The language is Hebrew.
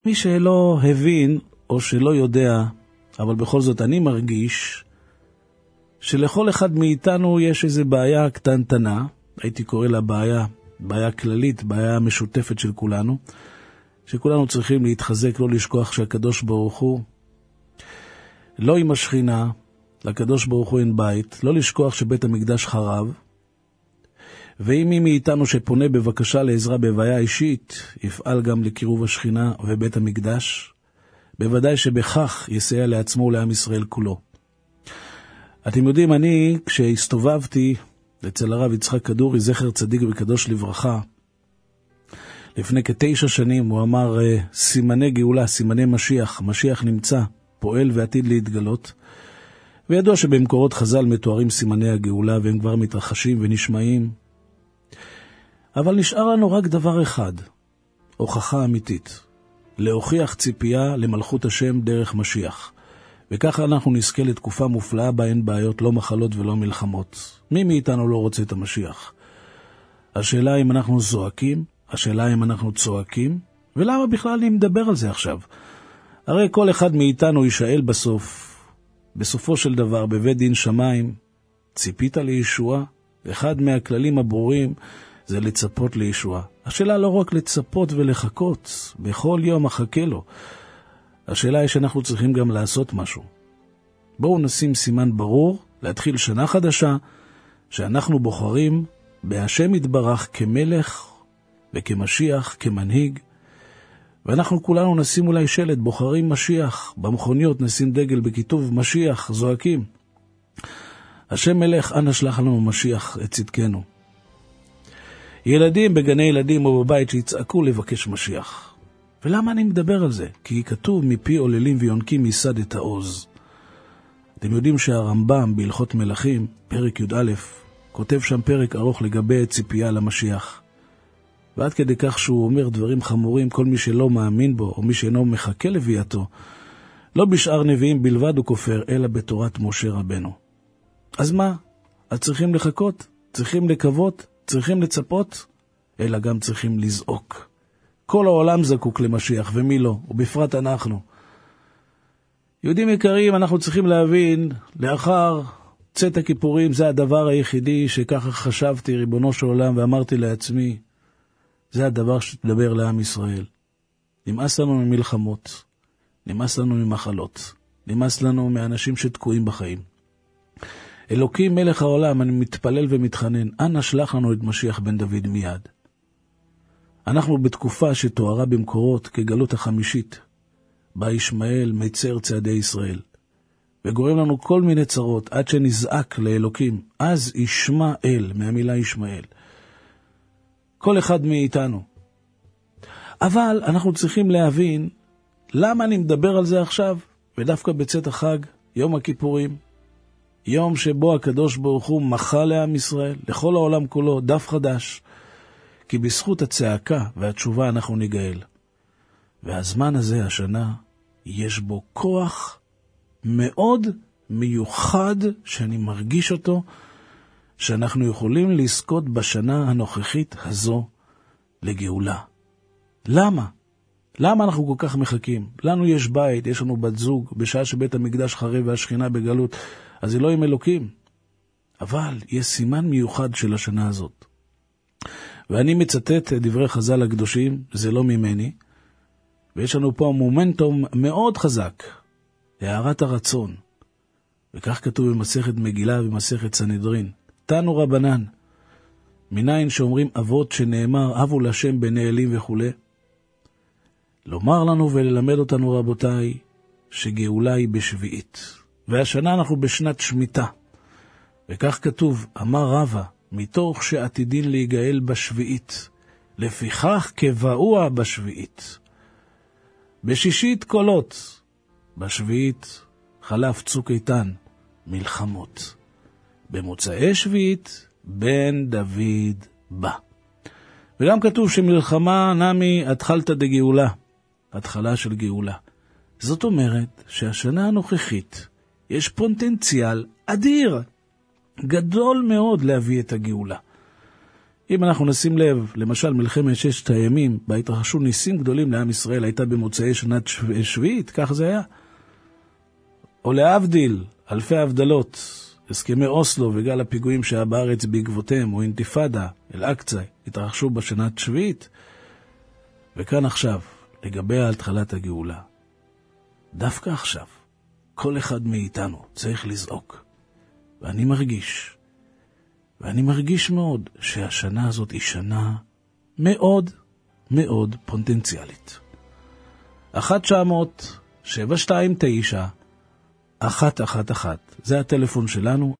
מי שלא הבין או שלא יודע, אבל בכל זאת אני מרגיש שלכל אחד מאיתנו יש איזו בעיה קטנטנה, הייתי קורא לה בעיה כללית, בעיה משותפת של כולנו, שכולנו צריכים להתחזק, לא לשכוח שהקדוש ברוך הוא, לא עם השכינה, לקדוש ברוך הוא אין בית, לא לשכוח שבית המקדש חרב, ואם מי מאיתנו שפונה בבקשה לעזרה בבעיה אישית, יפעל גם לקירוב השכינה ובית המקדש, בוודאי שבכך יסייע לעצמו ולעם ישראל כולו. אתם יודעים, אני כשהסתובבתי אצל הרב יצחק כדורי, זכר צדיק וקדוש לברכה, לפני כ9 שנים הוא אמר סימני גאולה, סימני משיח, משיח נמצא, פועל ועתיד להתגלות, וידוע שבמקורות חז"ל מתוארים סימני הגאולה והם כבר מתרחשים ונשמעים, אבל נשאר לנו רק דבר אחד, הוכחה אמיתית, להוכיח ציפייה למלכות השם דרך משיח. וככה אנחנו נזכה לתקופה מופלאה בה אין בעיות, לא מחלות ולא מלחמות. מי מאיתנו לא רוצה את המשיח? השאלה אם אנחנו זועקים, השאלה אם אנחנו צועקים, ולמה בכלל אני מדבר על זה עכשיו? הרי כל אחד מאיתנו יישאל בסופו של דבר, בבית דין שמיים, ציפית לישוע? אחד מהכללים הברורים זה לצפות לישוע. השאלה לא רק לצפות ולחכות, בכל יום אחכה לו. השאלה היא שאנחנו צריכים גם לעשות משהו. בואו נשים סימן ברור, להתחיל שנה חדשה, שאנחנו בוחרים בהשם יתברך כמלך וכמשיח, כמנהיג, ואנחנו כולנו נשים אולי שלט, בוחרים משיח, במכוניות נשים דגל בכיתוב משיח, זועקים. השם מלך, אנא שלח לנו משיח את צדקנו. ילדים בגני ילדים או בבית שיצעקו לבקש משיח. ולמה אני מדבר על זה? כי כתוב מפי עוללים ויונקים ייסד את העוז. אתם יודעים שהרמב"ם בהלכות מלכים, פרק י"א, כותב שם פרק ארוך לגבי ציפייה למשיח. ועד כדי כך שהוא אומר דברים חמורים, כל מי שלא מאמין בו או מי שאינו מחכה לביאתו, לא בשאר נביאים בלבד הוא כופר, אלא בתורת משה רבנו. אז מה? אז צריכים לחכות, צריכים לקוות, צריכים לצפות, אלא גם צריכים לזעוק. כל העולם זקוק למשיח, ומי לא, ובפרט אנחנו. יהודים יקרים, אנחנו צריכים להבין, לאחר צאת הכיפורים, זה הדבר היחידי שככה חשבתי, ריבונו של עולם, ואמרתי לעצמי, זה הדבר שתדבר לעם ישראל. נמאס לנו ממלחמות, נמאס לנו ממחלות, נמאס לנו מאנשים שתקועים בחיים. אלוקים מלך העולם, אני מתפלל ומתחנן, אנא שלח לנו את משיח בן דוד מיד. אנחנו בתקופה שתוארה במקורות כגלות החמישית, בה ישמעאל מצר צעדי ישראל, וגורם לנו כל מיני צרות עד שנזעק לאלוקים, אז ישמעאל, מהמילה ישמעאל. כל אחד מאיתנו. אבל אנחנו צריכים להבין למה אני מדבר על זה עכשיו, ודווקא בצאת החג, יום הכיפורים, יום שבו הקדוש ברוך הוא מחה לעם ישראל, לכל העולם כולו, דף חדש, כי בזכות הצעקה והתשובה אנחנו ניגאל. והזמן הזה, השנה, יש בו כוח מאוד מיוחד שאני מרגיש אותו, שאנחנו יכולים לזכות בשנה הנוכחית הזו לגאולה. למה? למה אנחנו כל כך מחכים? לנו יש בית, יש לנו בת זוג, בשעה שבית המקדש חרב והשכינה בגלות, אז זה לא עם אלוקים. אבל יש סימן מיוחד של השנה הזאת. ואני מצטט דברי חז"ל הקדושים, זה לא ממני, ויש לנו פה מומנטום מאוד חזק, הערת הרצון. וכך כתוב במסכת מגילה ובמסכת סנהדרין. תנו רבנן, מניין שאומרים אבות שנאמר, אבו לשם בני אלים וכו'. לומר לנו וללמד אותנו רבותיי, שגאולה היא בשביעית. והשנה אנחנו בשנת שמיטה. וכך כתוב, אמר רבא, מתוך שעתידין להיגאל בשביעית, לפיכך כבאוה בשביעית. בשישית קולות, בשביעית חלף צוק איתן, מלחמות. במוצאי שביעית, בן דוד בא. וגם כתוב שמלחמה נמי התחלת דגאולה, התחלה של גאולה. זאת אומרת שהשנה הנוכחית יש פוטנציאל אדיר, גדול מאוד להביא את הגאולה. אם אנחנו נשים לב, למשל מלחמת ששת הימים, בה התרחשו ניסים גדולים לעם ישראל, הייתה במוצאי שנת שביעית, כך זה היה. או להבדיל, אלפי הבדלות, הסכמי אוסלו וגל הפיגועים שהיה בארץ בעקבותיהם, או אינתיפאדה, אל-אקצא, התרחשו בשנת שביעית. וכאן עכשיו, לגבי התחלת הגאולה. דווקא עכשיו, כל אחד מאיתנו צריך לזעוק. ואני מרגיש מאוד שהשנה הזאת היא שנה מאוד מאוד פוטנציאלית. 1-900-729-111 זה הטלפון שלנו.